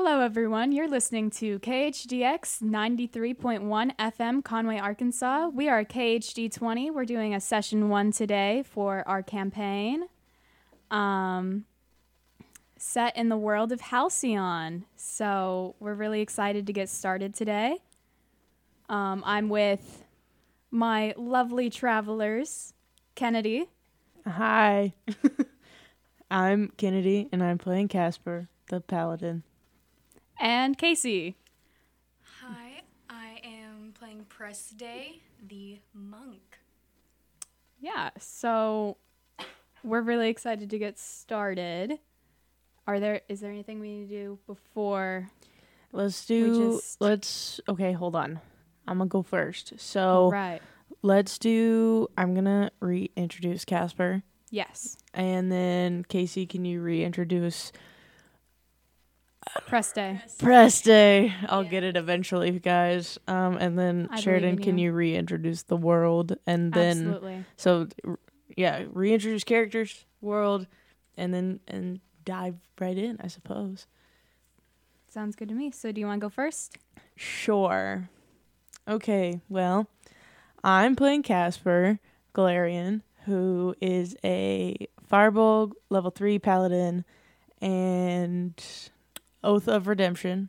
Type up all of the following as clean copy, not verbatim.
Hello, everyone. You're listening to KHDX 93.1 FM, Conway, Arkansas. We are KHD 20. We're doing a session 1 today for our campaign. Set in the world of Halcyon. So we're really excited to get started today. I'm with my lovely travelers, Kennedy. Hi. I'm Kennedy, and I'm playing Casper, the paladin. And Casey. Hi, I am playing Presday, the monk. Yeah, so we're really excited to get started. Is there anything we need to do before? Okay, hold on. I'm gonna go first. So Right. I'm gonna reintroduce Casper. Yes. And then Casey, can you reintroduce Presday. I'll get it eventually, guys. And then I Sheridan, believe in can you. you reintroduce the world? And then Absolutely. Reintroduce characters, world, and dive right in, I suppose. Sounds good to me. So do you want to go first? Sure. Okay, well, I'm playing Casper Galarian, who is a Firebolt level 3 paladin and Oath of Redemption.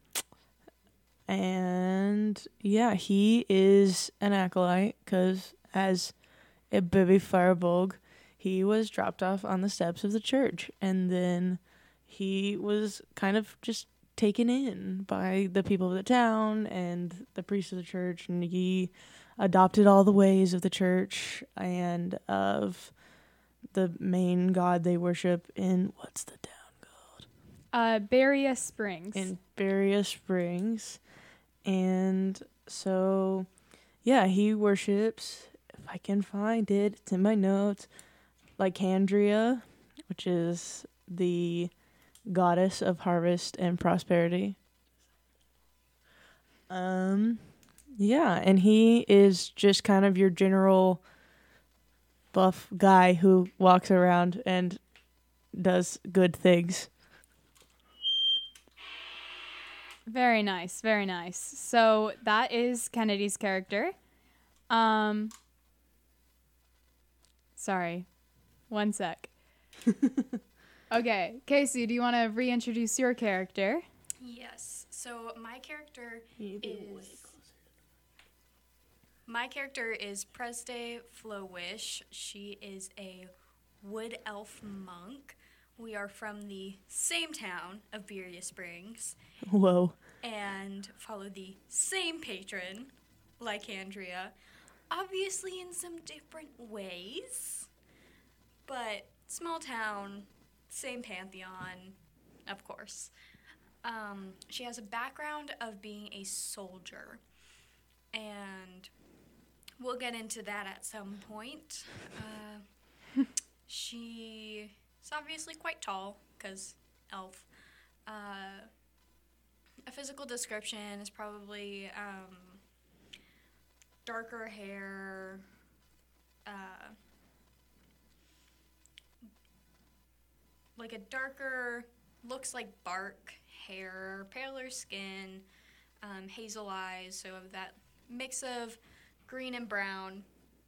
And yeah, he is an acolyte because as a baby Firbolg, he was dropped off on the steps of the church, and then he was kind of just taken in by the people of the town and the priests of the church, and he adopted all the ways of the church and of the main god they worship in, what's the town? Beria Springs. In Beria Springs. And so, yeah, he worships, if I can find it, it's in my notes, Lycandria, which is the goddess of harvest and prosperity. Yeah, and he is just kind of your general buff guy who walks around and does good things. Very nice. Very nice. So that is Kennedy's character. Sorry. One sec. Okay. Casey, do you want to reintroduce your character? Yes, so my character is Presday Flowish. She is a wood elf monk. We are from the same town of Beria Springs. Whoa. And follow the same patron, Lycandria. Obviously in some different ways. But small town, same pantheon, of course. She has a background of being a soldier. And we'll get into that at some point. She is obviously quite tall, because elf. A physical description is probably darker hair, like a darker, looks like bark hair, paler skin, hazel eyes, so of that mix of green and brown.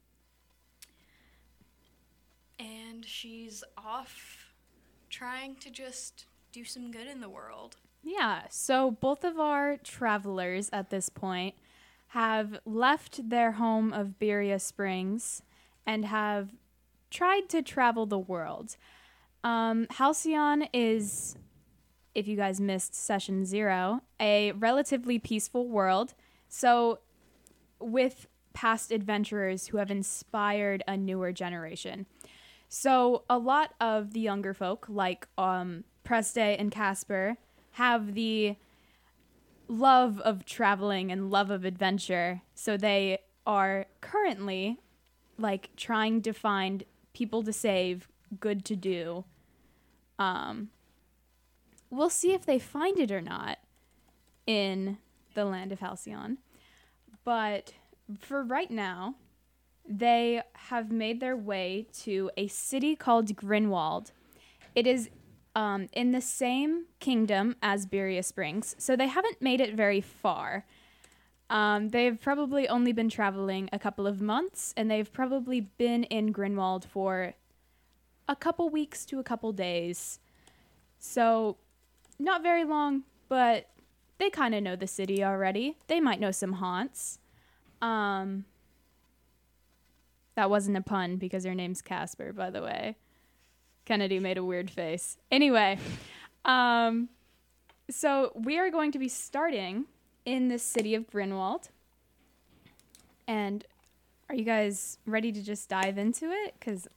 And she's off trying to just do some good in the world. Yeah. So both of our travelers at this point have left their home of Beria Springs and have tried to travel the world. Halcyon is, if you guys missed session 0, a relatively peaceful world. So with past adventurers who have inspired a newer generation. So a lot of the younger folk, like Presday and Casper, have the love of traveling and love of adventure. So they are currently trying to find people to save, good to do. We'll see if they find it or not in the land of Halcyon. But for right now, they have made their way to a city called Grinwald. It is in the same kingdom as Beria Springs, so they haven't made it very far. They've probably only been traveling a couple of months, and they've probably been in Grinwald for a couple weeks to a couple days. So, not very long, but they kind of know the city already. They might know some haunts. That wasn't a pun because her name's Casper, by the way. Kennedy made a weird face. Anyway, so we are going to be starting in the city of Grinwald. And are you guys ready to just dive into it? Because,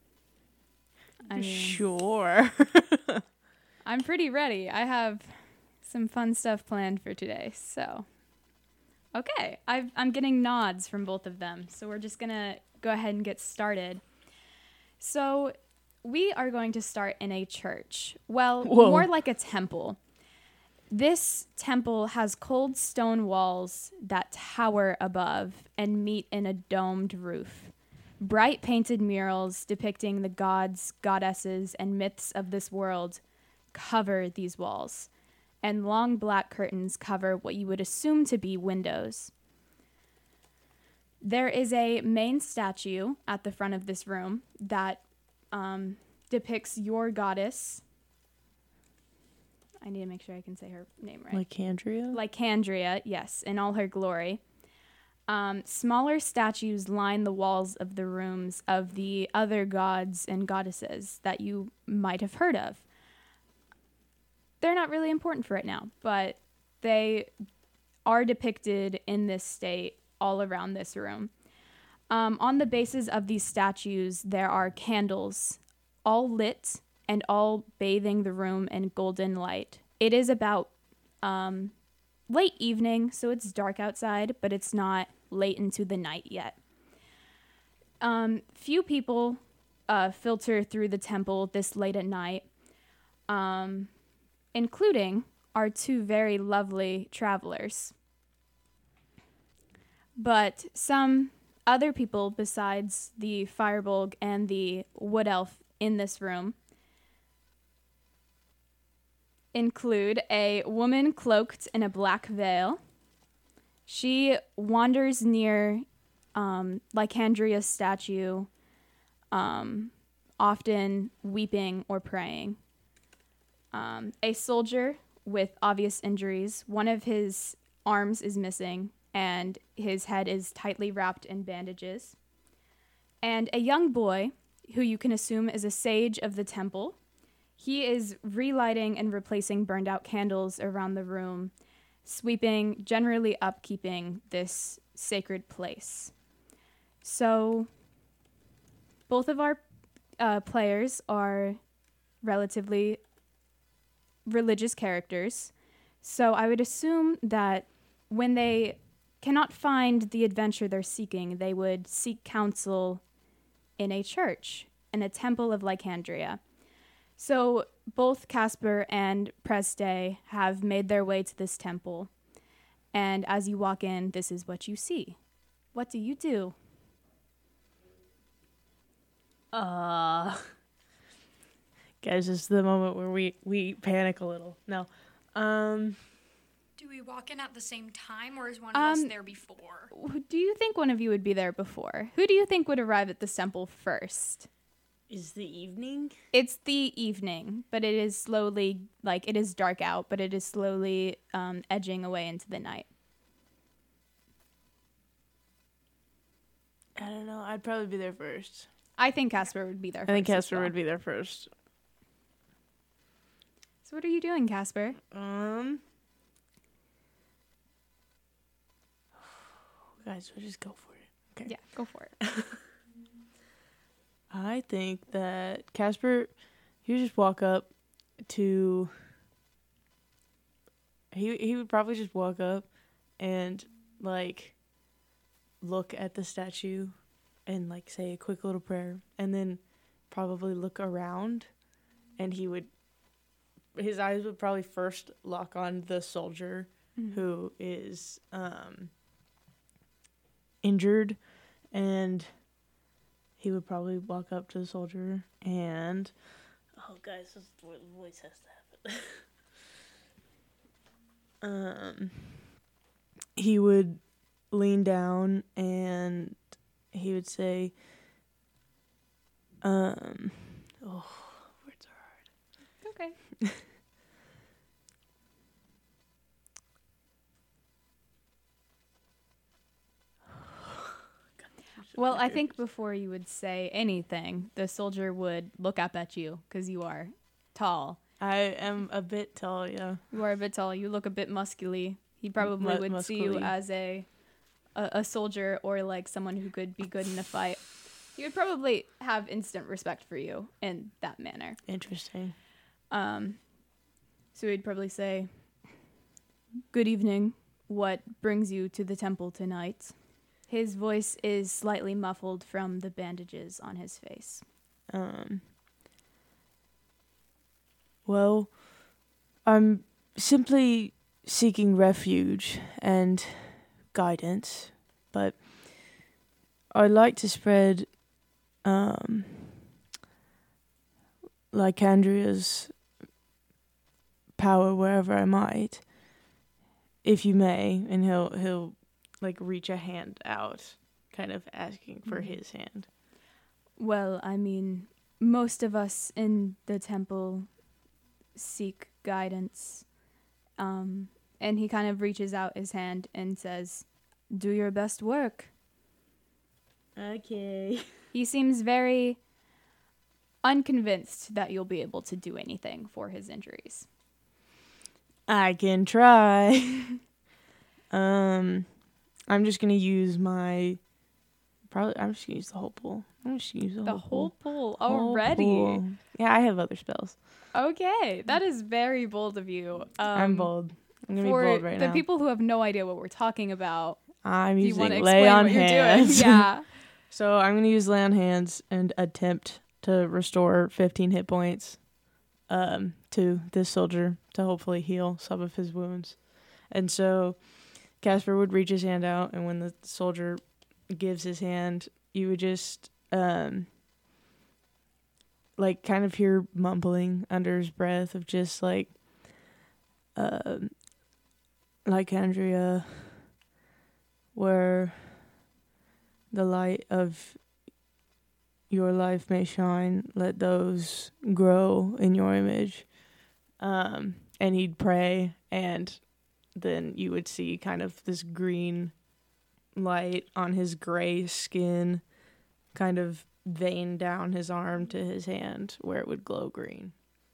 Sure. I'm pretty ready. I have some fun stuff planned for today, so. Okay, I'm getting nods from both of them, so we're just going to go ahead and get started. So, we are going to start in a church. Well, Whoa. more like a temple. This temple has cold stone walls that tower above and meet in a domed roof. Bright painted murals depicting the gods, goddesses, and myths of this world cover these walls, and long black curtains cover what you would assume to be windows. There is a main statue at the front of this room that depicts your goddess. I need to make sure I can say her name right. Lycandria? Lycandria, yes, in all her glory. Smaller statues line the walls of the rooms of the other gods and goddesses that you might have heard of. They're not really important for right now, but they are depicted in this state all around this room. On the bases of these statues, there are candles, all lit and all bathing the room in golden light. It is about late evening, so it's dark outside, but it's not late into the night yet. Few people filter through the temple this late at night, including our two very lovely travelers. But some other people besides the Firebolg and the Wood Elf in this room include a woman cloaked in a black veil. She wanders near Lycandria's statue, often weeping or praying. A soldier with obvious injuries. One of his arms is missing, and his head is tightly wrapped in bandages. And a young boy, who you can assume is a sage of the temple. He is relighting and replacing burned out candles around the room, sweeping, generally upkeeping this sacred place. So, both of our players are relatively religious characters. So I would assume that when they cannot find the adventure they're seeking, they would seek counsel in a church, in a temple of Lycandria. So both Casper and Preste have made their way to this temple. And as you walk in, this is what you see. What do you do? Guys, this is the moment where we panic a little. No. Do we walk in at the same time, or is one of us there before? Do you think one of you would be there before? Who do you think would arrive at the temple first? Is the evening? It's the evening, but it is slowly, it is dark out, but it is slowly edging away into the night. I don't know. I'd probably be there first. I think Casper would be there first. I think Casper would be there first. So what are you doing, Casper? Guys, we'll just go for it. Okay. Yeah, go for it. I think that Casper, he would just walk up to... He would probably just walk up and, look at the statue and, say a quick little prayer. And then probably look around, and his eyes would probably first lock on the soldier who is injured, and he would probably walk up to the soldier and Oh, guys, this voice has to happen. He would lean down and he would say, words are hard. Okay. Well, I think before you would say anything, the soldier would look up at you because you are tall. I am a bit tall, yeah. You are a bit tall. You look a bit musculy. He probably would see you as a soldier or like someone who could be good in a fight. He would probably have instant respect for you in that manner. Interesting. So he'd probably say, "Good evening. What brings you to the temple tonight?" His voice is slightly muffled from the bandages on his face. Well, I'm simply seeking refuge and guidance, but I'd like to spread Lycandria's power wherever I might, if you may. And he'll like reach a hand out, kind of asking for his hand. Well, I mean, most of us in the temple seek guidance. And he kind of reaches out his hand and says, "Do your best work." Okay. He seems very unconvinced that you'll be able to do anything for his injuries. I can try. I'm just gonna use I'm just gonna use the whole pool. I'm just gonna use the whole pool Whole already. pool. Yeah, I have other spells. Okay, that is very bold of you. I'm bold. I'm gonna be For bold right the now. people who have no idea what we're talking about, I'm do you using want to lay explain on what you're hands. doing? Yeah. So I'm gonna use lay on hands and attempt to restore 15 hit points to this soldier to hopefully heal some of his wounds. And so Casper would reach his hand out, and when the soldier gives his hand, you would just like kind of hear mumbling under his breath of just like Andrea, where the light of your life may shine, let those grow in your image. And he'd pray, and then you would see kind of this green light on his gray skin kind of vein down his arm to his hand where it would glow green.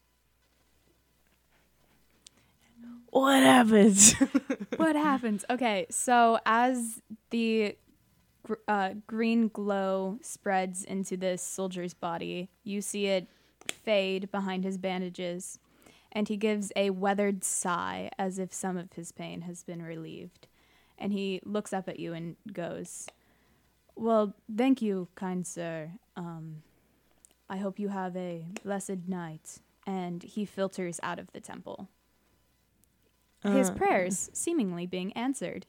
What happens? What happens? Okay, so as the green glow spreads into this soldier's body, you see it fade behind his bandages, and he gives a weathered sigh as if some of his pain has been relieved. And he looks up at you and goes, "Well, thank you, kind sir. I hope you have a blessed night." And he filters out of the temple. His prayers seemingly being answered.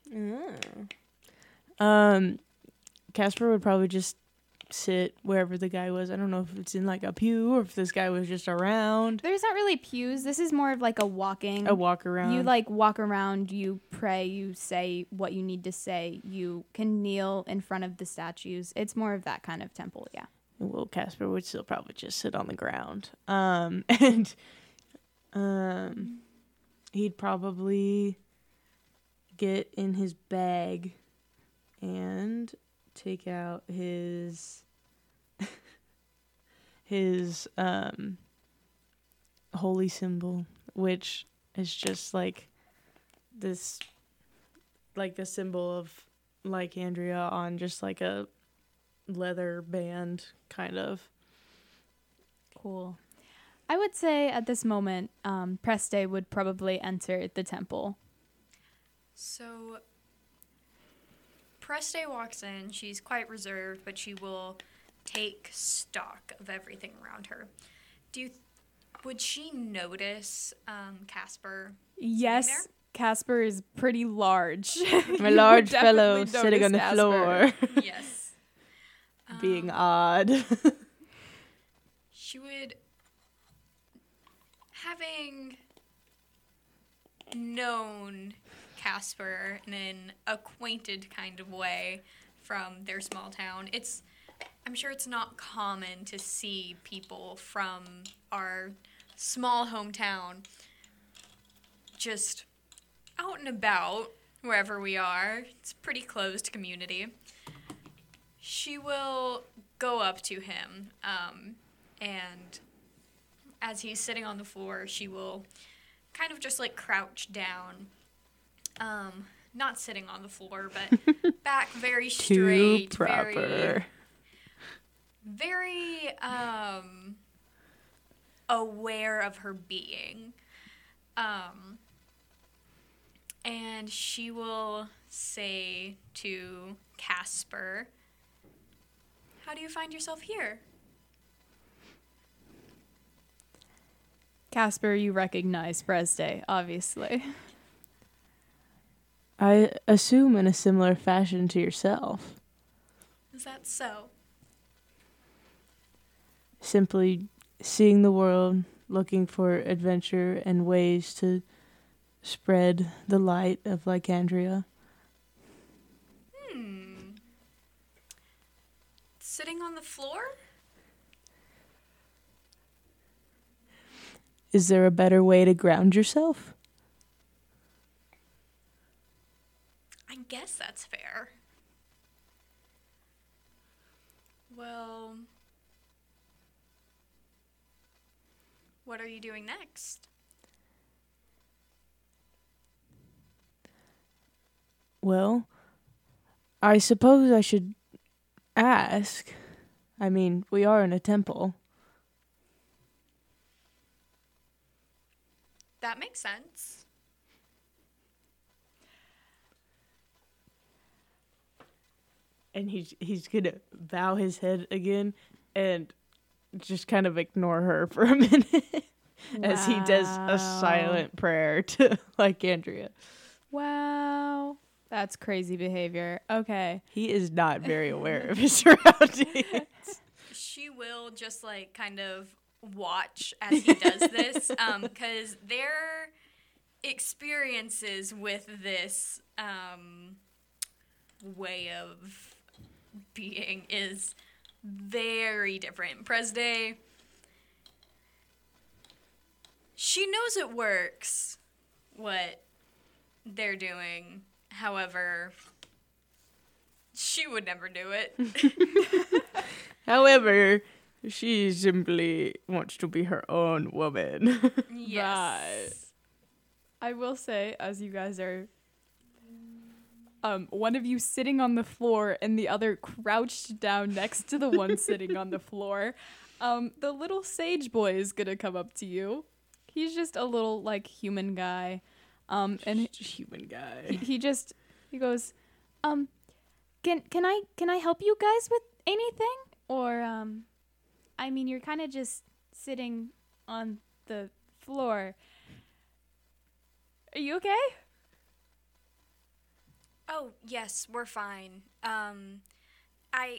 Casper would probably just sit wherever the guy was. I don't know if it's in like a pew or if this guy was just around. There's not really pews. This is more of like a walk around. You like walk around, you pray, you say what you need to say. You can kneel in front of the statues. It's more of that kind of temple, yeah. Well, Casper would still probably just sit on the ground. He'd probably get in his bag and take out his holy symbol, which is just like this, like the symbol of Lycandria on just like a leather band, kind of. Cool. I would say at this moment, Preste would probably enter the temple. So Preste walks in. She's quite reserved, but she will take stock of everything around her. Would she notice Casper? Yes, Casper is pretty large. A large fellow sitting on the floor. Yes. Being odd. She would having known Casper in an acquainted kind of way from their small town, I'm sure it's not common to see people from our small hometown just out and about wherever we are. It's a pretty closed community. She will go up to him, and as he's sitting on the floor, she will kind of just like crouch down. Not sitting on the floor, but back very straight. Too proper. Very aware of her being. And she will say to Casper, "How do you find yourself here?" Casper, you recognize Presday, obviously. I assume in a similar fashion to yourself. Is that so? Simply seeing the world, looking for adventure and ways to spread the light of Lycandria. Sitting on the floor? Is there a better way to ground yourself? I guess that's fair. Well, what are you doing next? Well, I suppose I should ask. I mean, we are in a temple. That makes sense. And he's gonna bow his head again and just kind of ignore her for a minute as he does a silent prayer to Lycandria. Wow. That's crazy behavior. Okay. He is not very aware of his surroundings. She will just like kind of watch as he does this, because their experiences with this way of being is very different. Presday, she knows it works, what they're doing. However, she would never do it. However, she simply wants to be her own woman. Yes. I will say, as you guys are, one of you sitting on the floor and the other crouched down next to the one sitting on the floor, the little sage boy is gonna come up to you. He's just a little, like, human guy. And Human guy. he goes, can I help you guys with anything? Or, I mean, you're kind of just sitting on the floor. Are you okay? Oh, yes, we're fine. I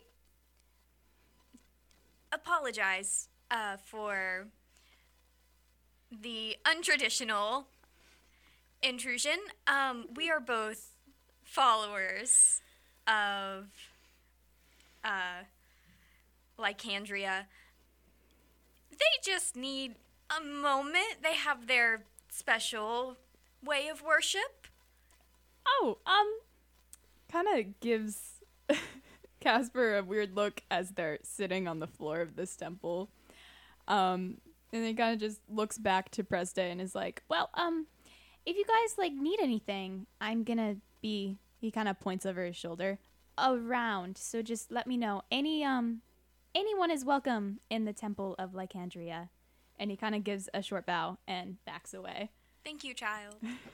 apologize for the untraditional intrusion. We are both followers of Lycandria. They just need a moment. They have their special way of worship. Oh, kind of gives Casper a weird look as they're sitting on the floor of this temple. And then kind of just looks back to Presday and is like, well, if you guys, like, need anything, I'm gonna be, he kind of points over his shoulder, around. So just let me know. Anyone is welcome in the temple of Lycandria. And he kind of gives a short bow and backs away. Thank you, child.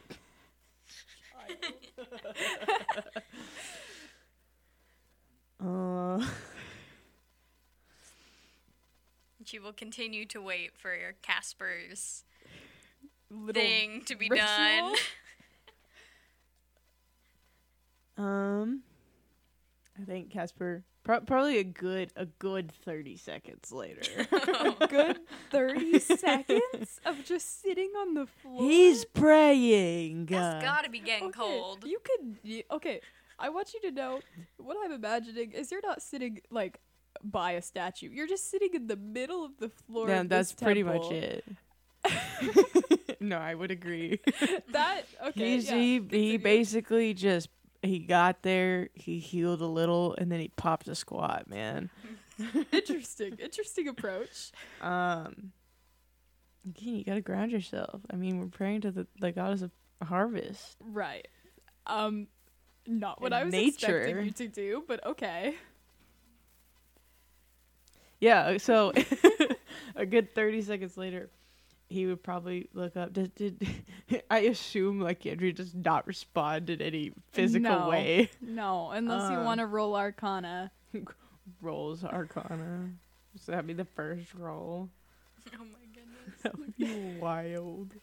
She will continue to wait for Casper's Little thing to be ritual? done. I think think Casper probably a good 30 seconds later. A good 30 seconds of just sitting on the floor. He's praying. That's gotta be getting cold. Okay, I want you to know what I'm imagining is you're not sitting like by a statue. You're just sitting in the middle of the floor. Yeah, of that's this pretty temple. much it. No, I would agree. That okay. He basically just he got there, he healed a little, and then he popped a squat, man. Interesting approach. Again, you gotta ground yourself. I mean, we're praying to the goddess of harvest. Right. Not what And I was nature. expecting you to do, but okay. Yeah, so a good 30 seconds later, he would probably look up. Did I assume like Andrew does not respond in any physical way? No, unless you want to roll Arcana. Rolls Arcana. So that'd be the first roll. Oh my goodness. That would be wild.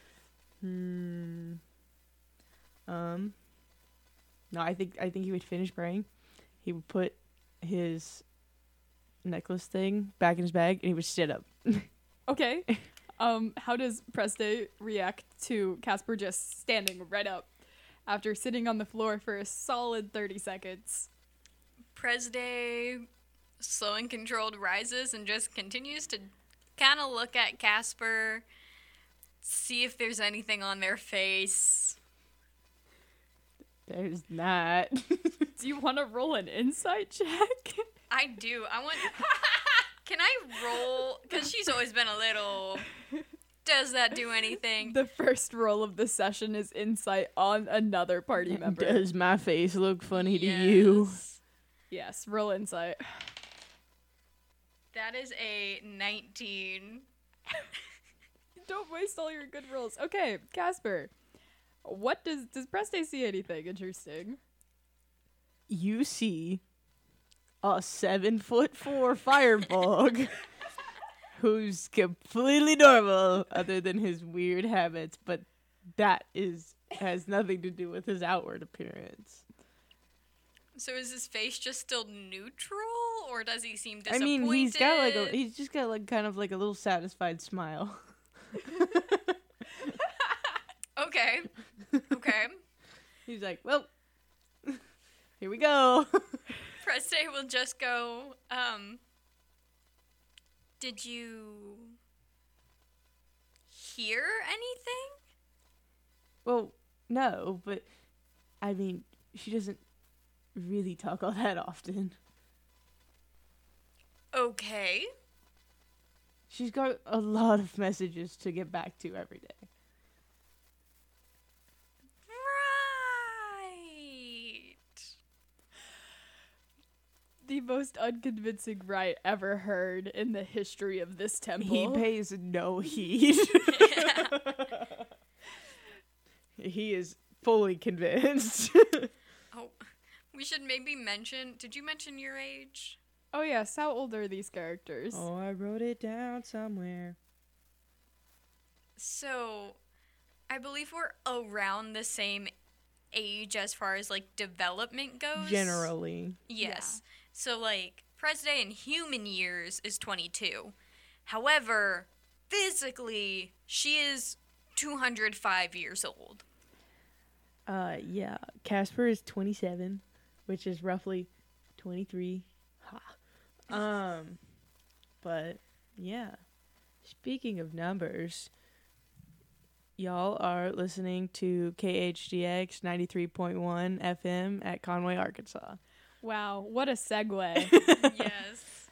No, I think he would finish praying. He would put his necklace thing back in his bag, and he would sit up. Okay. How does Preste react to Casper just standing right up after sitting on the floor for a solid 30 seconds? Presday, slow and controlled, rises and just continues to kind of look at Casper, see if there's anything on their face. There's not. Do you want to roll an insight check? I do. I want. Can I roll? Because she's always been a little. Does that do anything? The first roll of the session is insight on another party member. Does my face look funny to you? Yes, roll insight. That is a 19. Don't waste all your good rolls. Okay, Casper. What does Preste see anything interesting? You see a 7'4" firebug who's completely normal other than his weird habits, but that has nothing to do with his outward appearance. So is his face just still neutral, or does he seem disappointed? I mean, he's just got like kind of like a little satisfied smile. Okay. Okay. He's like, well, here we go. Preste will just go, did you hear anything? Well, no, but I mean, she doesn't really talk all that often. Okay. She's got a lot of messages to get back to every day. Right. The most unconvincing right ever heard in the history of this temple. He pays no heed. He is fully convinced. Oh, we should maybe mention, did you mention your age? Oh yes, how old are these characters? Oh, I wrote it down somewhere. So, I believe we're around the same age as far as, like, development goes. Generally. Yes. So, like, Presday in human years is 22. However, physically, she is 205 years old. Yeah. Casper is 27, which is roughly 23. Ha. But, yeah. Speaking of numbers, y'all are listening to KHDX 93.1 FM at Conway, Arkansas. Wow, what a segue. Yes.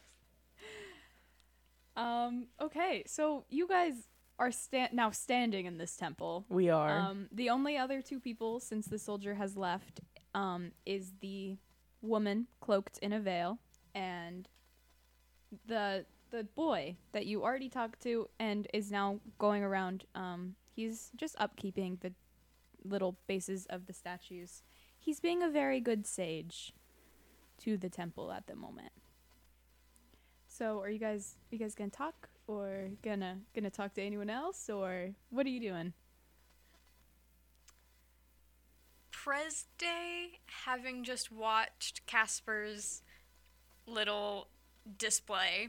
Okay, so you guys are now standing in this temple. We are. The only other two people since the soldier has left is the woman cloaked in a veil and the boy that you already talked to and is now going around. He's just upkeeping the little bases of the statues. He's being a very good sage to the temple at the moment. So, are you guys gonna talk, or gonna talk to anyone else, or what are you doing? Presday, having just watched Casper's little display,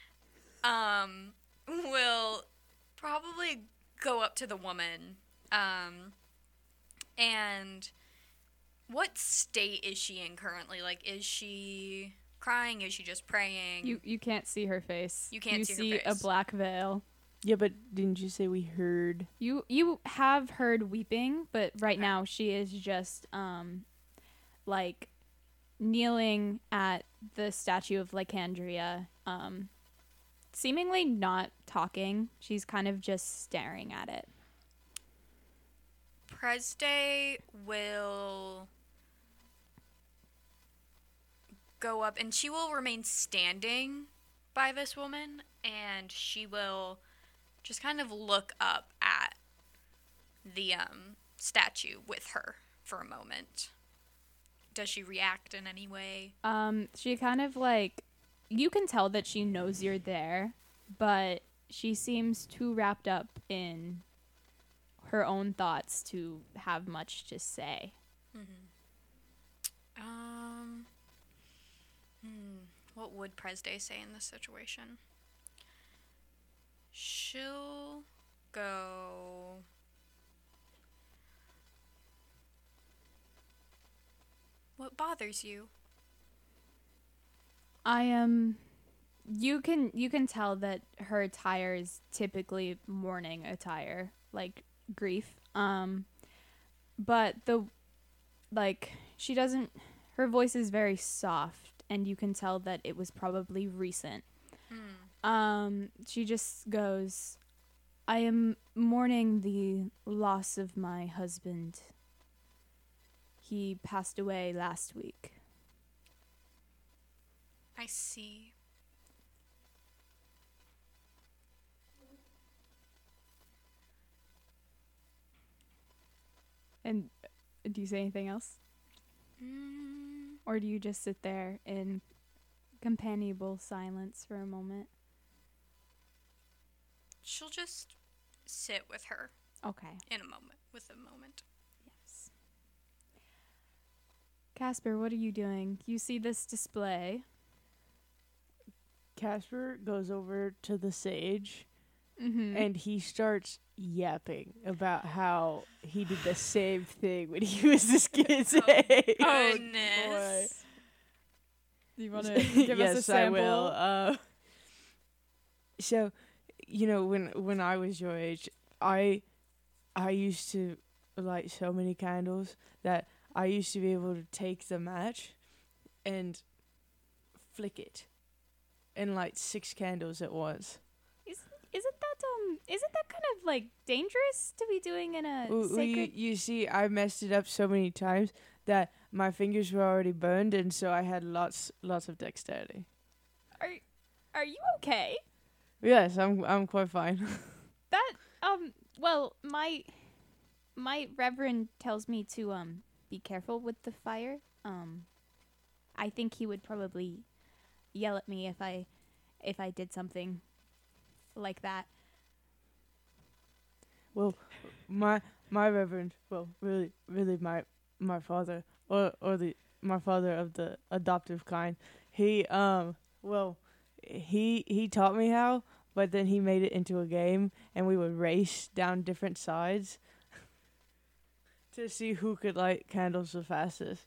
will probably go up to the woman, and what state is she in currently? Like, is she crying? Is she just praying? You can't see her face. You can't see her see a face. black veil. Yeah, but didn't you say we heard? You have heard weeping, but right Okay. now she is just like kneeling at the statue of Lycandria, seemingly not talking. She's kind of just staring at it. Presday will go up and she will remain standing by this woman, and she will just kind of look up at the statue with her for a moment. Does she react in any way? She kind of like, you can tell that she knows you're there, but she seems too wrapped up in her own thoughts to have much to say. What would Presday say in this situation? She'll go... What bothers you? You can tell that her attire is typically mourning attire, like grief. But she doesn't, her voice is very soft, and you can tell that it was probably recent. She just goes, I am mourning the loss of my husband. He passed away last week. I see. And do you say anything else? Or do you just sit there in companionable silence for a moment? She'll just sit with her Okay. in a moment, with a moment. Yes. Casper, what are you doing? You see this display. Casper goes over to the sage Mm-hmm. and he starts yapping about how he did the same thing when he was this kid's age. Oh, Goodness. Do you want to give yes, us a sample? I will. So, you know, when I was your age, I used to light so many candles that I used to be able to take the match and flick it and light 6 candles at once. Isn't that kind of like dangerous to be doing in a Well, sacred? you see, I messed it up so many times that my fingers were already burned, and so I had lots of dexterity. Are you okay? Yes, I'm quite fine. That well, my reverend tells me to be careful with the fire. I think he would probably yell at me if I did something like that. Well, my reverend, well, really my father or my father of the adoptive kind. He he taught me how, but then he made it into a game, and we would race down different sides to see who could light candles the fastest.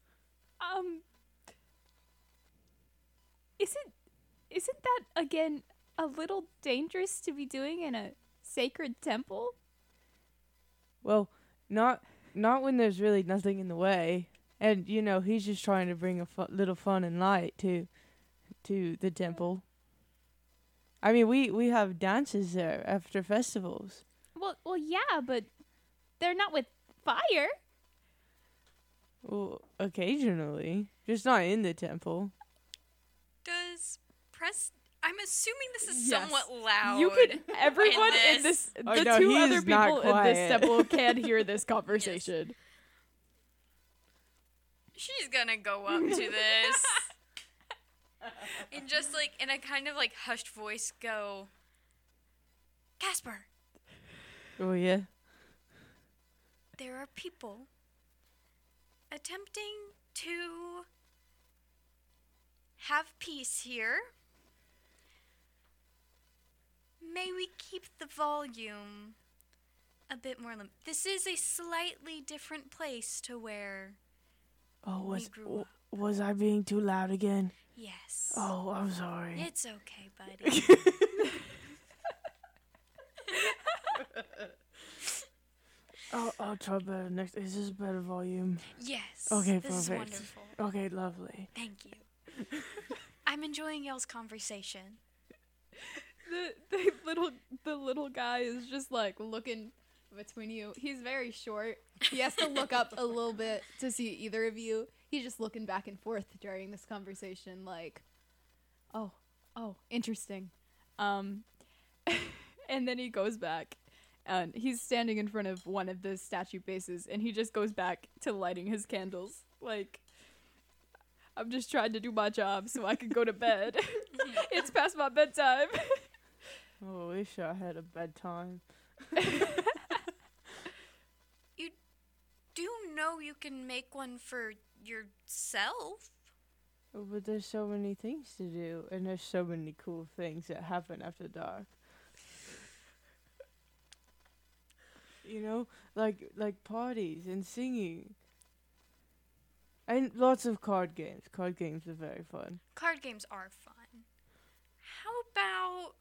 Isn't that again a little dangerous to be doing in a sacred temple? Well, not when there's really nothing in the way, and you know he's just trying to bring a little fun and light to the temple. I mean, we have dances there after festivals. Well, yeah, but they're not with fire. Well, occasionally, just not in the temple. Does I'm assuming this is Yes. somewhat loud. You could everyone in in this this. Oh, the no, two he other is not people in this quiet. temple can hear this conversation. She's gonna go up to this and just like in a kind of like hushed voice go, Casper, Oh yeah. there are people attempting to have peace here. May we keep the volume a bit more This is a slightly different place to where Oh, we grew up. was I being too loud again? Yes. Oh, I'm sorry. It's okay, buddy. I'll try better next. Is this better volume? Yes. Okay, this is perfect. wonderful. Okay, lovely. Thank you. I'm enjoying y'all's conversation. The little guy is just like looking between you. He's very short. He has to look up a little bit to see either of you. He's just looking back and forth during this conversation like, oh, interesting. And then he goes back and he's standing in front of one of the statue bases and he just goes back to lighting his candles. Like, I'm just trying to do my job so I can go to bed. It's past my bedtime. Oh, I wish I had a bedtime. You do know you can make one for yourself. Oh, but there's so many things to do, and there's so many cool things that happen after dark. You know, like parties and singing. And lots of card games. Card games are very fun. Card games are fun. How about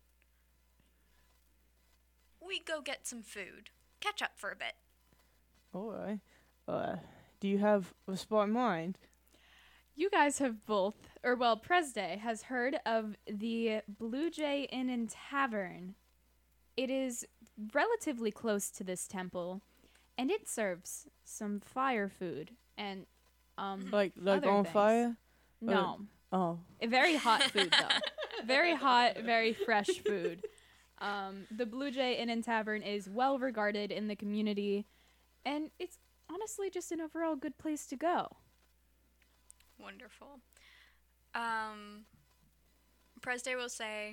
we go get some food? Catch up for a bit. Alright. Do you have a spot in mind? You guys have both, Presday has heard of the Blue Jay Inn and Tavern. It is relatively close to this temple, and it serves some fire food and Like other on things. fire? No, Oh. very hot food though. Very hot, very fresh food. The Blue Jay Inn and Tavern is well regarded in the community, and it's honestly just an overall good place to go. Wonderful. Presday will say,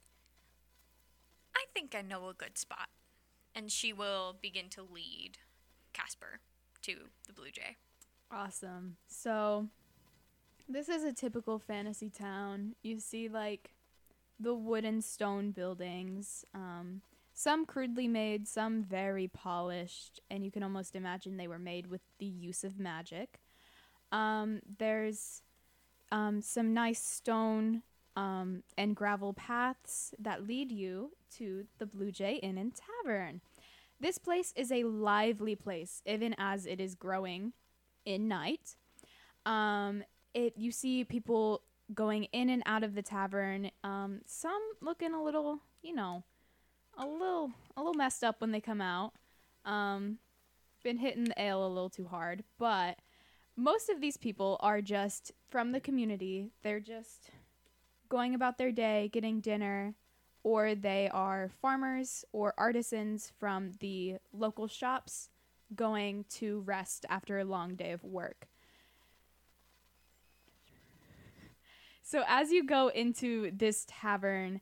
I think I know a good spot. And she will begin to lead Casper to the Blue Jay. Awesome. So, this is a typical fantasy town. You see, like, the wood and stone buildings, some crudely made, some very polished, and you can almost imagine they were made with the use of magic. There's some nice stone and gravel paths that lead you to the Blue Jay Inn and Tavern. This place is a lively place, even as it is growing in night. You see people going in and out of the tavern. Some looking a little, a little messed up when they come out. Been hitting the ale a little too hard, but most of these people are just from the community. They're just going about their day, getting dinner, or they are farmers or artisans from the local shops going to rest after a long day of work. So as you go into this tavern,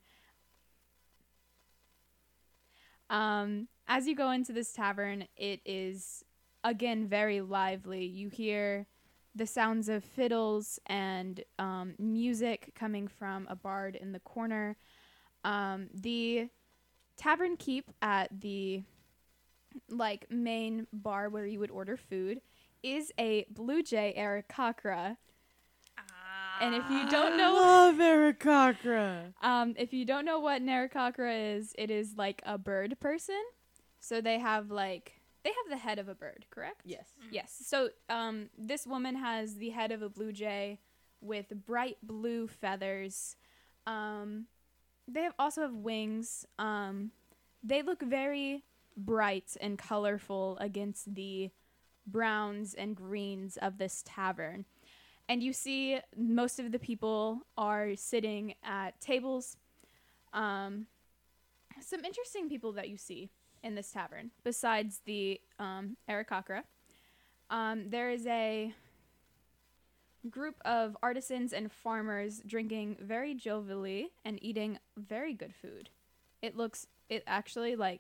it is, again, very lively. You hear the sounds of fiddles and music coming from a bard in the corner. The tavern keep at the main bar where you would order food is a Blue Jay Aarakocra. And if you don't know, love Aarakocra. If you don't know what an Aarakocra is, it is like a bird person. So they have the head of a bird, correct? Yes. Yes. So this woman has the head of a blue jay with bright blue feathers. They also have wings. They look very bright and colorful against the browns and greens of this tavern. And you see most of the people are sitting at tables. Some interesting people that you see in this tavern, besides the Aarakocra. There is a group of artisans and farmers drinking very jovially and eating very good food.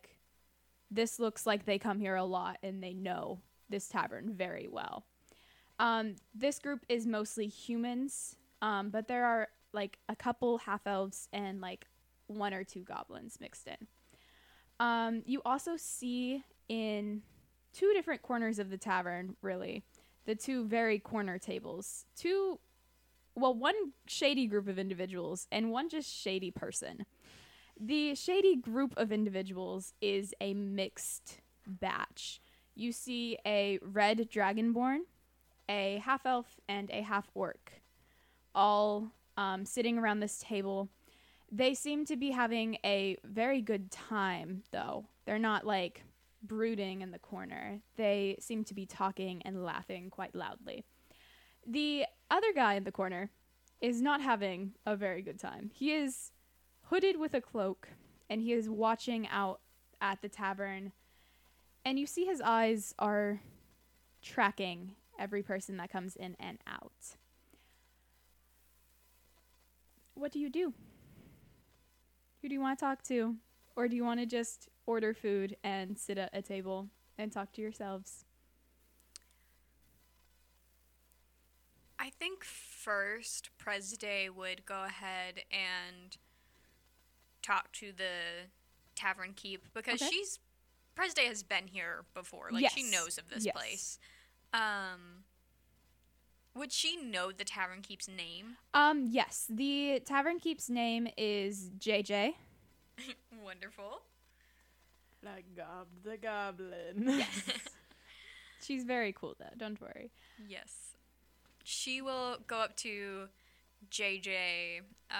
This looks like they come here a lot and they know this tavern very well. This group is mostly humans, but there are like a couple half elves and like one or two goblins mixed in. You also see in two different corners of the tavern, really, the two very corner tables. One shady group of individuals and one just shady person. The shady group of individuals is a mixed batch. You see a red dragonborn, a half elf, and a half orc, all sitting around this table. They seem to be having a very good time, though. They're not like brooding in the corner. They seem to be talking and laughing quite loudly. The other guy in the corner is not having a very good time. He is hooded with a cloak, and he is watching out at the tavern. And you see his eyes are tracking every person that comes in and out. What do you do? Who do you want to talk to? Or do you want to just order food and sit at a table and talk to yourselves? I think first Presde would go ahead and talk to the tavern keep because Okay. Presde has been here before. Like, Yes. she knows of this Yes. place. Would she know the tavern keep's name? Yes. The tavern keep's name is JJ. Wonderful. Like the goblin. Yes. She's very cool, though. Don't worry. Yes. She will go up to JJ,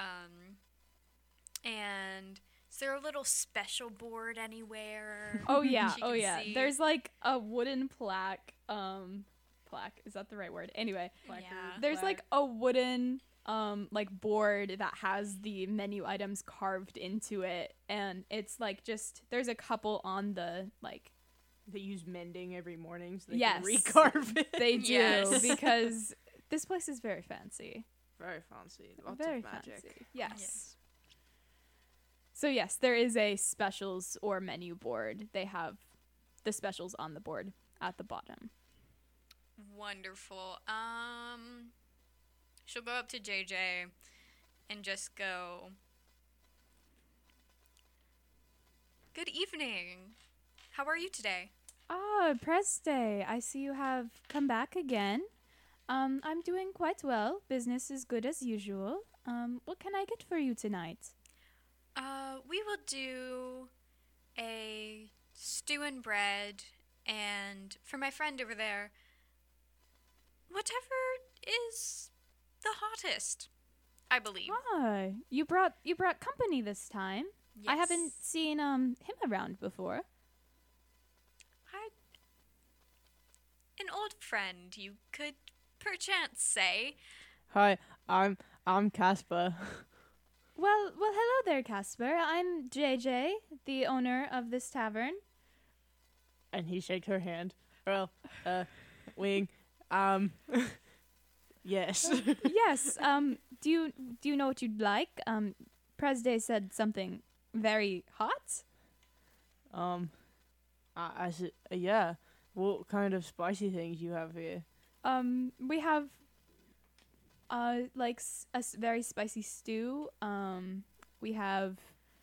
and is there a little special board anywhere? Oh, yeah. she Oh, can yeah. see? There's like a wooden plaque. Plaque. Is that the right word? Anyway. Yeah. There's like a wooden like board that has the menu items carved into it, and it's like just there's a couple on the like They use mending every morning so they Yes. can recarve it. they do Yes. because this place is very fancy. Very fancy. Lots very of magic. fancy. Yes. Yes. So yes, there is a specials or menu board. They have the specials on the board at the bottom. Wonderful. She'll go up to JJ and just go, "Good evening. How are you today?" Ah, Preste, I see you have come back again. I'm doing quite well. Business is good as usual. What can I get for you tonight? We will do a stew and bread, and for my friend over there, whatever is the hottest, I believe. Ah, you brought company this time. I haven't Yes. seen him around before. An old friend, you could perchance say. Hi, I'm Casper. Well, hello there, Casper. I'm JJ, the owner of this tavern. And he shakes her hand. Well, Wing, yes. Yes. Do you know what you'd like? Presde said something very hot. I said, yeah. What kind of spicy things you have here? We have like very spicy stew. We have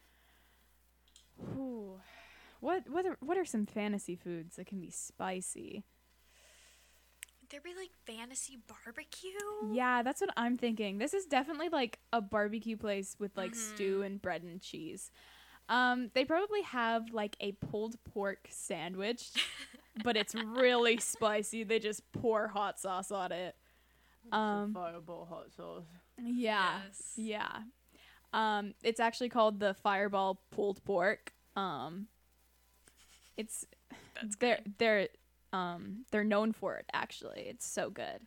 what are some fantasy foods that can be spicy? Would there be like fantasy barbecue? Yeah, that's what I'm thinking. This is definitely like a barbecue place with like stew and bread and cheese. They probably have like a pulled pork sandwich, but it's really spicy. They just pour hot sauce on it. Fireball hot sauce. Yeah. Yes. Yeah. It's actually called the Fireball pulled pork. It's That's they're known for it actually. It's so good.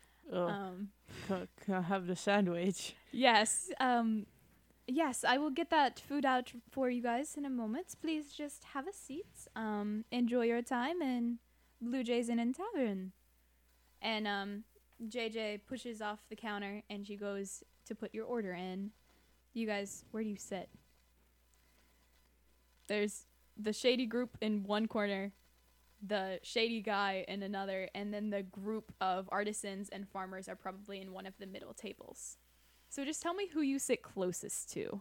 Can I have the sandwich? Yes. Yes, I will get that food out for you guys in a moment. Please just have a seat. Enjoy your time in Blue Jays Inn and Tavern. And JJ pushes off the counter and she goes to put your order in. You guys, where do you sit? There's the shady group in one corner the shady guy in another, and then the group of artisans and farmers are probably in one of the middle tables. So just tell me who you sit closest to.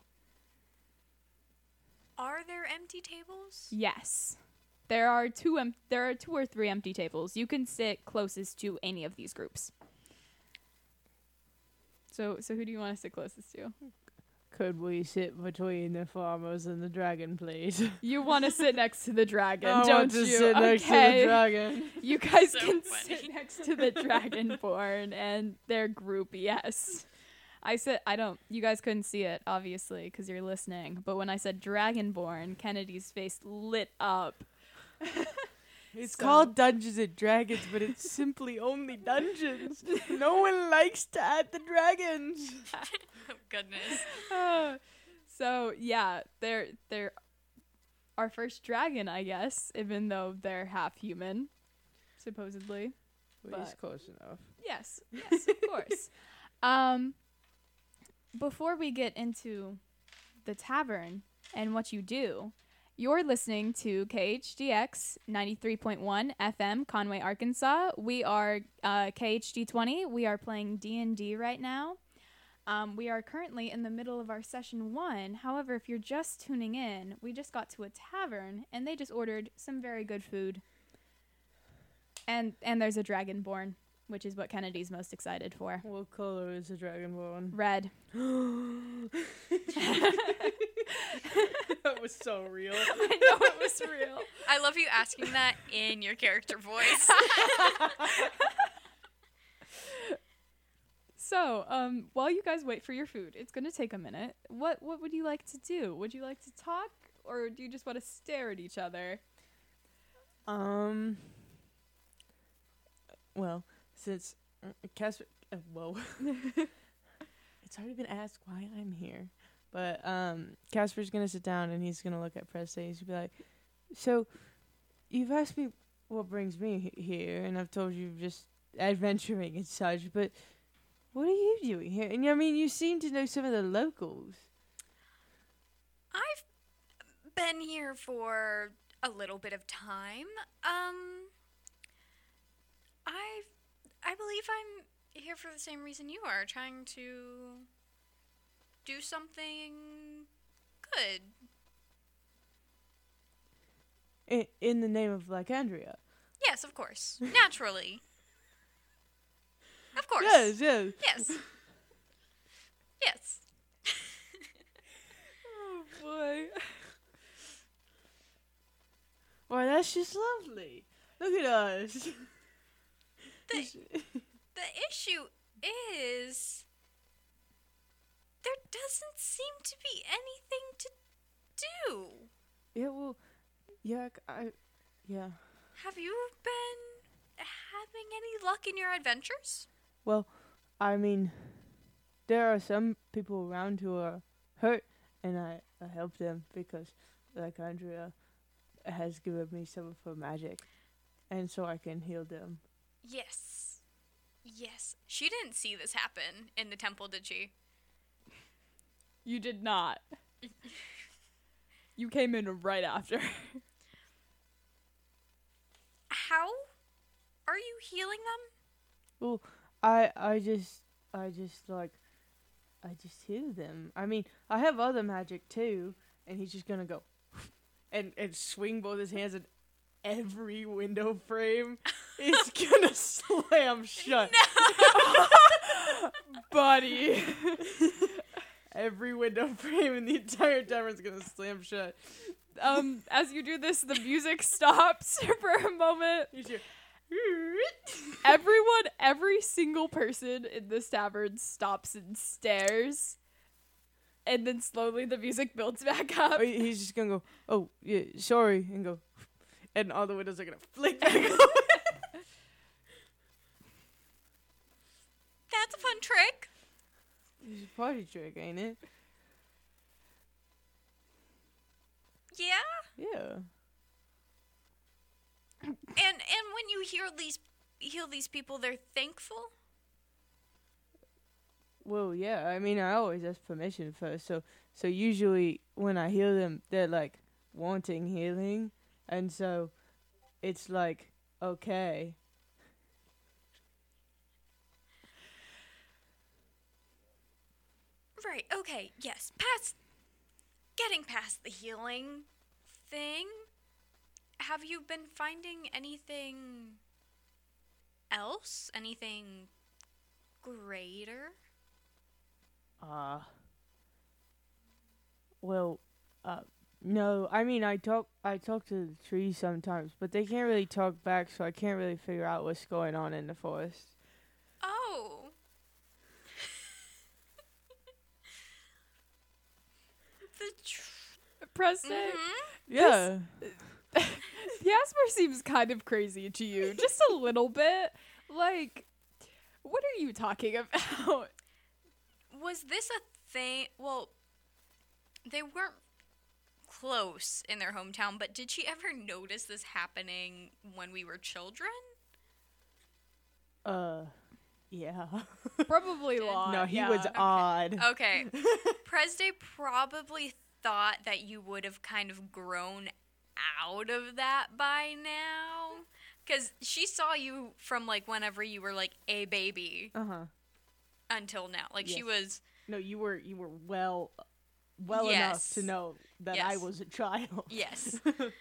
Are there empty tables? Yes. There are two or three empty tables. You can sit closest to any of these groups. So who do you want to sit closest to? Could we sit between the farmers and the dragon, please? You want to sit next to the dragon, I don't want to you? sit next to the dragon. You guys So can funny. sit next to the Dragonborn and their group, yes. You guys couldn't see it, obviously, because you're listening. But when I said Dragonborn, Kennedy's face lit up. It's So- called Dungeons and Dragons, but it's simply only dungeons. No one likes to add the dragons. Oh, goodness. So yeah, they're our first dragon, I guess, even though they're half human, supposedly. Well, it's But- close enough. Yes, of course. Before we get into the tavern and what you do, you're listening to KHDX 93.1 FM, Conway, Arkansas. We are KHD20. We are playing D&D right now. We are currently in the middle of our session 1. However, if you're just tuning in, we just got to a tavern, and they just ordered some very good food. And there's a dragonborn, which is what Kennedy's most excited for. What color is the dragonborn? Red. That was so real. I know it was real. I love you asking that in your character voice. So, while you guys wait for your food, it's gonna take a minute. What would you like to do? Would you like to talk, or do you just want to stare at each other? Well, since Casper, whoa, it's already been asked why I'm here, but Casper's gonna sit down and he's gonna look at Presley. He's gonna be like, "So, you've asked me what brings me here, and I've told you just adventuring and such, but what are you doing here? And I mean, you seem to know some of the locals." I've been here for a little bit of time. I believe I'm here for the same reason you are, trying to do something good. In the name of Lycandria. Yes, of course. Naturally. Of course. Yes, yes. Yes. Yes. Oh boy. Boy, that's just lovely. Look at us. The issue is there doesn't seem to be anything to do. Yeah, well, yeah, yeah. Have you been having any luck in your adventures? Well, I mean, there are some people around who are hurt, and I help them because, like Andrea, has given me some of her magic, and so I can heal them. Yes. Yes. She didn't see this happen in the temple, did she? You did not. You came in right after. How are you healing them? Well, I just heal them. I mean, I have other magic too, and he's just gonna go and swing both his hands, and every window frame is gonna slam shut. Buddy. Every window frame in the entire tavern's gonna slam shut. As you do this, the music stops for a moment. You hear, Every single person in this tavern stops and stares. And then slowly the music builds back up. oh, he's just gonna go, "Oh, yeah, sorry," and go, and all the windows are gonna flick back open. That's a fun trick. It's a party trick, ain't it? Yeah. Yeah. And when you heal these people, they're thankful. Well, yeah. I mean, I always ask permission first. So usually when I heal them, they're like wanting healing, and so it's like, okay. Right, okay, yes. Getting past the healing thing, have you been finding anything else? Anything greater? Well, no. I mean, I talk to the trees sometimes, but they can't really talk back, so I can't really figure out what's going on in the forest. Oh. Preston, Yeah. Jasper seems kind of crazy to you, just a little bit. Like, what are you talking about? Was this a thing? Well, they weren't close in their hometown, but did she ever notice this happening when we were children? Yeah. Probably lot. No, he yeah. was odd. Okay. Presde probably thought that you would have kind of grown out of that by now. Because she saw you from, like, whenever you were, like, a baby until now. Like, she Yes. was... No, you were well enough Yes. to know that Yes. I was a child. Yes.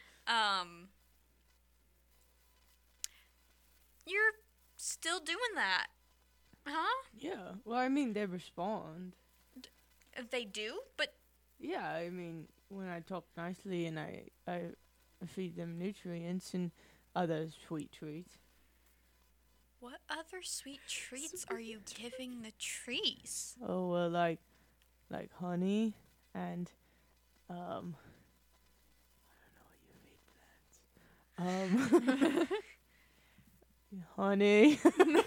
You're still doing that. Huh? Yeah. Well, I mean, they respond. They do? But Yeah, I mean, when I talk nicely and I feed them nutrients and other sweet treats. what other sweet treats are you giving the trees? Oh, well, like honey and I don't know what you feed plants. Honey.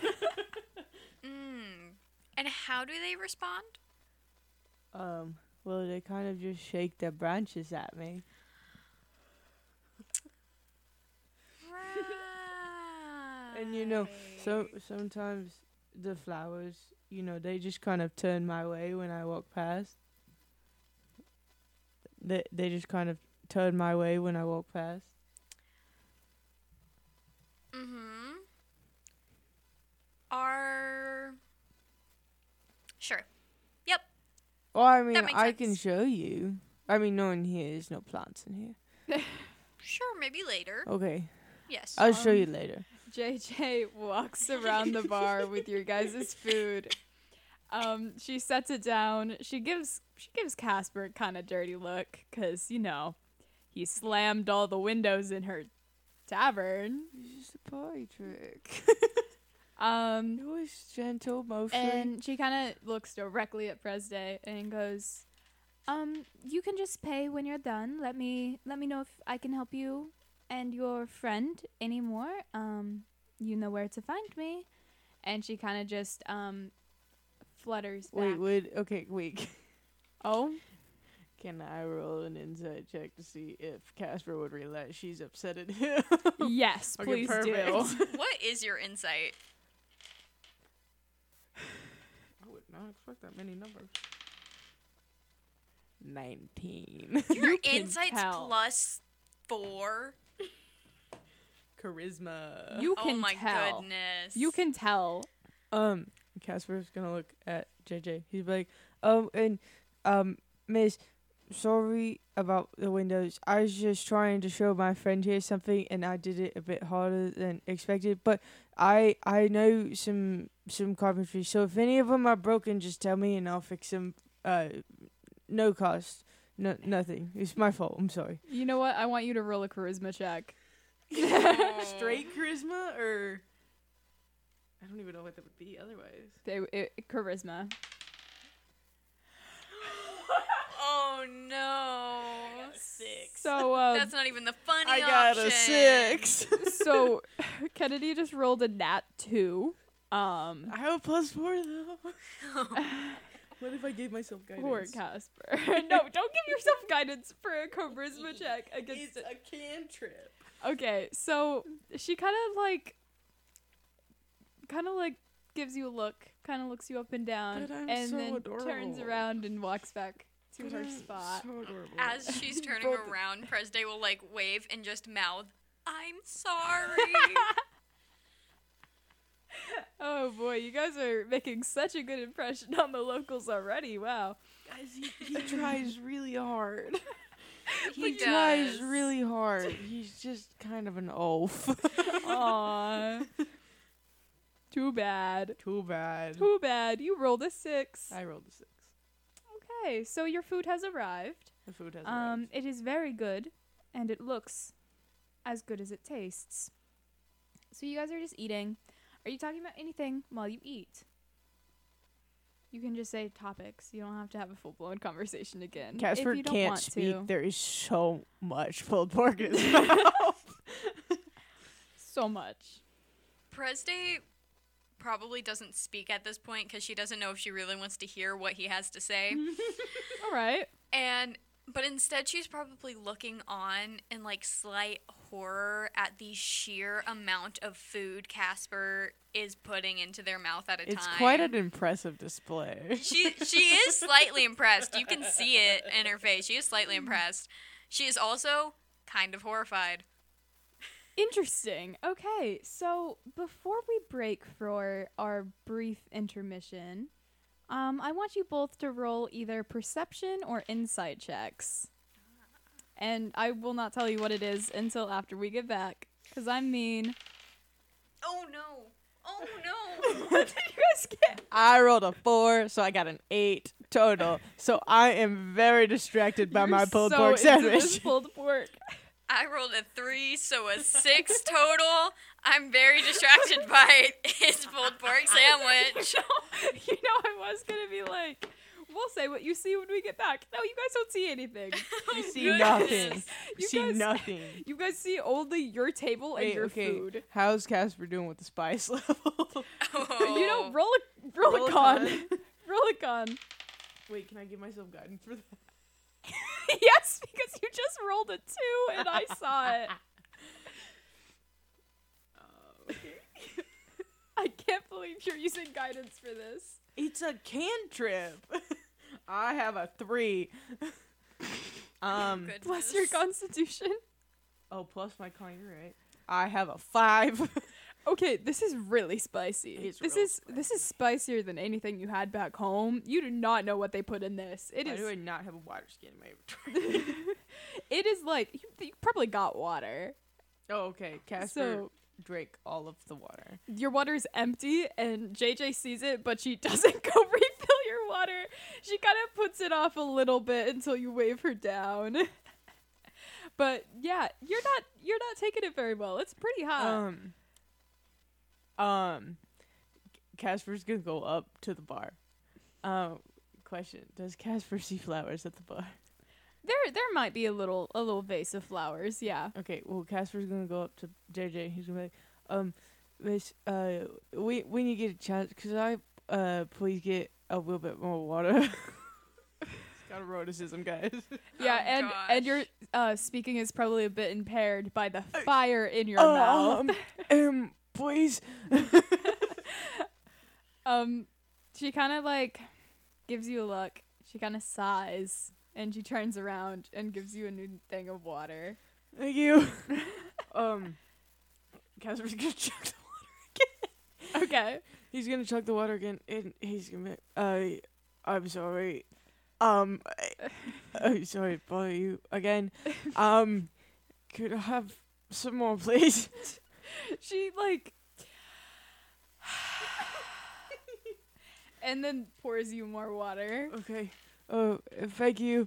And how do they respond? Well, they kind of just shake their branches at me. Right. And sometimes the flowers, they just kind of turn my way when I walk past. They just kind of turn my way when I walk past. Sure. Yep. Well, I mean, That makes I can sense. show you. I mean, no one here. There's no plants in here. Sure, maybe later. Okay, Yes. I'll show you later. JJ walks around the bar with your guys' food. She sets it down. She gives Casper a kind of dirty look because he slammed all the windows in her tavern. It's just a party trick. Um, It was gentle, mostly. and she kind of looks directly at Presde and goes, "You can just pay when you're done. Let me know if I can help you and your friend anymore. You know where to find me." And she kind of just flutters back. Wait. Oh, Can I roll an insight check to see if Casper would realize she's upset at him? yes, Okay, please do. perfect. What is your insight? I would not expect that many numbers. 19. Your can insight's tell. +4? Charisma. You Oh can my tell. goodness. You can tell. Casper's gonna look at JJ. He's like, Miss, sorry about the windows. I was just trying to show my friend here something, and I did it a bit harder than expected. But I know some carpentry, so if any of them are broken, just tell me and I'll fix them. No cost, nothing. It's my fault. I'm sorry. You know what? I want you to roll a charisma check. Straight charisma, or I don't even know what that would be otherwise. Charisma. Oh no. 6. So That's not even the funny I got option. a 6. so Kennedy just rolled a nat 2. I have a +4 though. What if I gave myself guidance? Poor Casper. No, don't give yourself guidance for a charisma check against It's a cantrip. Okay, so she kind of like gives you a look, kind of looks you up and down, But I'm and so then adorable. turns around and walks back to her spot. So adorable. As she's turning Both- around, Presde will like wave and just mouth, I'm sorry. Oh boy, you guys are making such a good impression on the locals already. Wow. Guys, he tries really hard. He tries does. really hard. He's just kind of an oaf. Aw. Too bad. Too bad. Too bad. You rolled a 6. I rolled a 6. Okay, so your food has arrived. The food has arrived. It is very good, and it looks as good as it tastes. So you guys are just eating. Are you talking about anything while you eat? You can just say topics. You don't have to have a full-blown conversation again. Casper if you don't can't want speak. to. There is so much pulled pork in his mouth. So mumuch. Presde probably doesn't speak at this point because she doesn't know if she really wants to hear what he has to say. All right. But instead she's probably looking on in like slight horror at the sheer amount of food Casper is putting into their mouth at a time. It's quite an impressive display. She is slightly impressed. You can see it in her face. She is slightly impressed. She is also kind of horrified. Interesting. Okay, so before we break for our brief intermission, I want you both to roll either perception or insight checks. And I will not tell you what it is until after we get back, because I'm mean. Oh no. Oh no. What did you guys get? I rolled a 4, so I got an 8 total. So I am very distracted by my pulled pork into this sandwich. pulled pork. I rolled a 3, so a 6 total. I'm very distracted by his pulled pork sandwich. You know, I was going to be like, we'll say what you see when we get back. No, you guys don't see anything. You see Goodness. nothing. You You see guys- nothing. You guys see only your table and Wait, your okay. food. How's Casper doing with the spice level? Oh. You know, roll a con. Roll a con. Wait, can I give myself guidance for that? Yes, because you just rolled a 2 and I saw it. Okay. I can't believe you're using guidance for this. It's a cantrip. I have a 3. Goodness. Bless your constitution. Oh, plus my con, you're right. I have a 5. Okay, this is really spicy. It's this real is spicier than anything you had back home. You do not know what they put in this. It Why is. do I not have a water skin in my inventory? It is like you probably got water. Oh, okay. Casper So drank all of the water. your water's empty, and JJ sees it, but she doesn't go refill your water. She kind of puts it off a little bit until you wave her down. But yeah, you're not taking it very well. It's pretty hot. Casper's gonna go up to the bar. Question: does Casper see flowers at the bar? There might be a little vase of flowers. Yeah. Okay, well, Casper's gonna go up to JJ. He's gonna be like, Miss, when you get a chance, could I, please get a little bit more water? It's got eroticism, guys. Yeah, Oh, and your speaking is probably a bit impaired by the fire in your mouth. Please. She kind of like gives you a look. She kind of sighs, and she turns around and gives you a new thing of water. Thank you. Casper's gonna chug the water again. Okay. He's gonna chug the water again, and he's gonna be, I'm sorry. I'm sorry to bother you again. Could I have some more, please? She like and then pours you more water. Okay. Oh, thank you.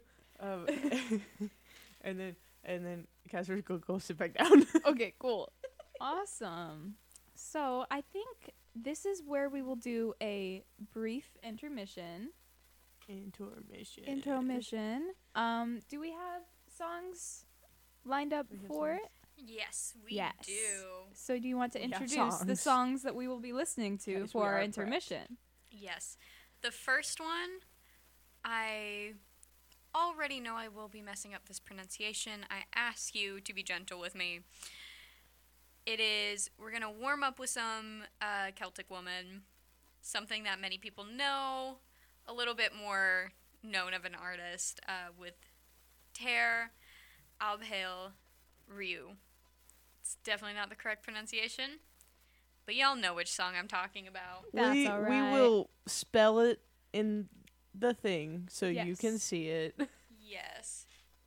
And then Casper's gonna go sit back down. Okay, cool. Awesome. So, I think this is where we will do a brief intermission. Intermission. Do we have songs lined up We have for songs. it? Yes, we Yes. do. So, do you want to We have introduce the songs. songs that we will be listening to Yes, for we our are prepped. intermission? Yes. The first one, I already know I will be messing up this pronunciation. I ask you to be gentle with me. We're going to warm up with some Celtic Woman, something that many people know, a little bit more known of an artist, with Ter Abhail Ryu. That's definitely not the correct pronunciation. But y'all know which song I'm talking about. That's we all we right. will spell it in the thing so you Yes. can see it. Yes.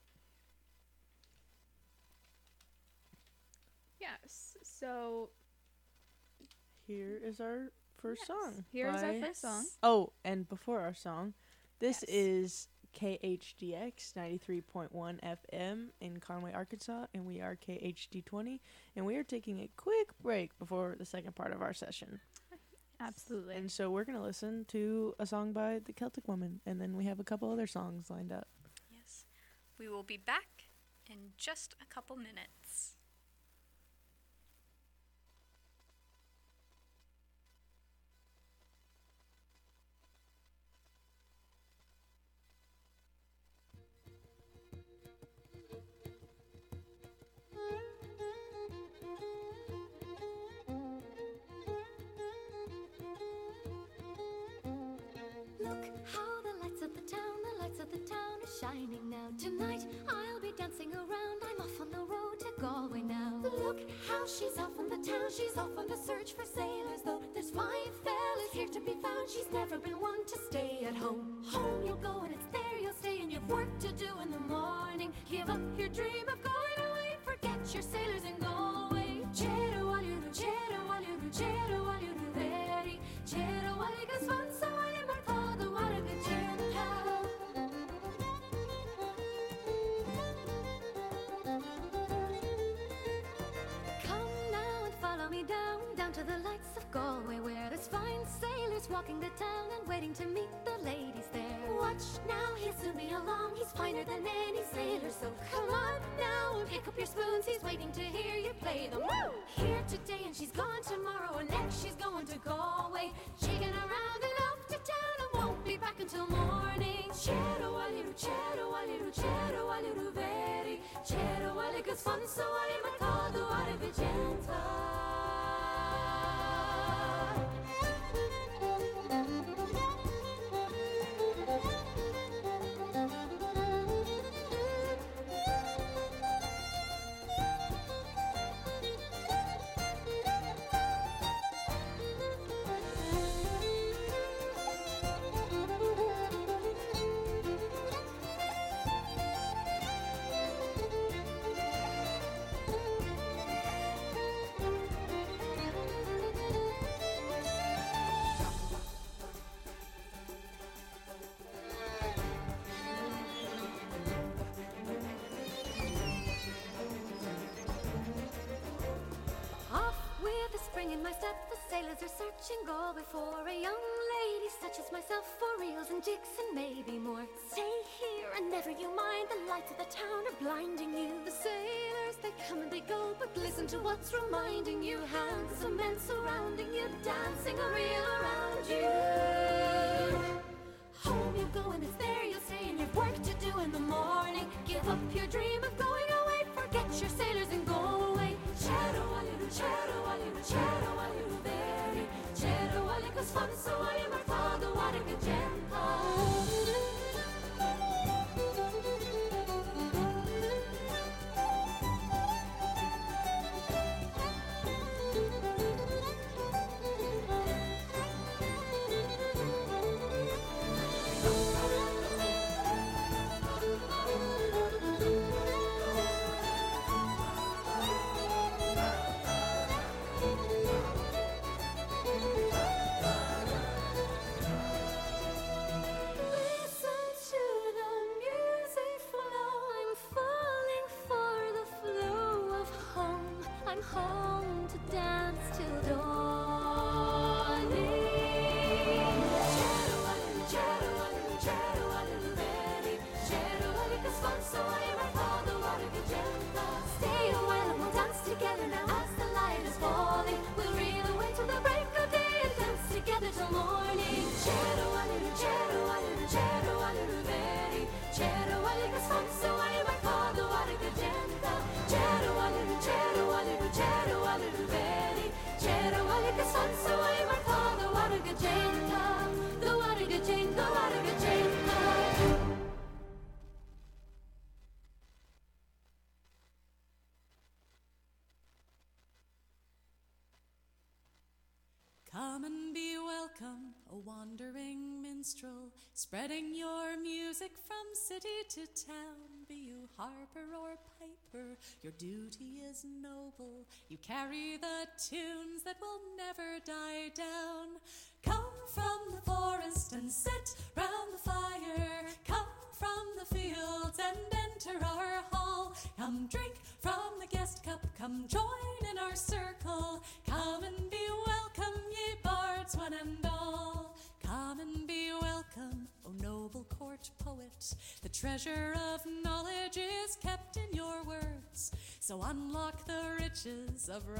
Yes. So Here is our first yes, song. here's our by- first song. Oh, and before our song, this Yes. is KHDX 93.1 FM in Conway, Arkansas, and we are KHD20, and we are taking a quick break before the second part of our session. Absolutely. And so we're going to listen to a song by the Celtic Woman, and then we have a couple other songs lined up. Yes. We will be back in just a couple minutes. Look how the lights of the town are shining now. Tonight I'll be dancing around. I'm off on the road to Galway now. Look how she's off on the town. She's off on the search for sailors. Though there's fine fellas here to be found. She's never been one to stay at home. Home you'll go and it's there you'll stay. And you've work to do in the morning. Give up your dream of going away. Forget your sailors and go away. Cheddar while you do, cheddar while you do, cheddar while you do very. Cheddar while you go fun so I am a the water good gentle. Come now and follow me down to the lights of Galway, where there's fine sailors walking the town and waiting to meet the ladies there. Watch now, he'll soon be along. He's finer than any sailor, so come on now and pick up your spoons. He's waiting to hear you play them. Woo! Here today and she's gone tomorrow, and next she's going to Galway, shaking around and off to town and won't be back until morning. Cheddar while you do, cheddar while you do, cheddar while you do very. Cheddar while it goes fun, so I am a call the water be Off with the spring in my step, the sailors are searching Galway for a young lady such as myself, for reels and jigs and maybe more. Stay here and never you mind, the lights of the town are blinding you. The sailors, they come and they go, but listen to what's reminding you. Handsome men surrounding you, dancing a reel around you. Home you go and it's there you'll stay, and you've work to do in the morning. Give up your dream of going away, forget your sailors and go away. Cheddar while you do, cheddar while you do, cheddar while you do very. Cheddar while it goes fun, so I am our father, what a good Come and be welcome, a wandering minstrel, spreading your music from city to town. Be you harper or piper, your duty is noble. You carry the tunes that will never die down. Come from the forest and sit round the fire. Come from the fields and enter our hall. Come drink from the guest cup, come join in our circle. Come and be welcome, ye bards one and all. Come and be welcome, O noble court poet. The treasure of knowledge is kept in your words, so unlock the riches of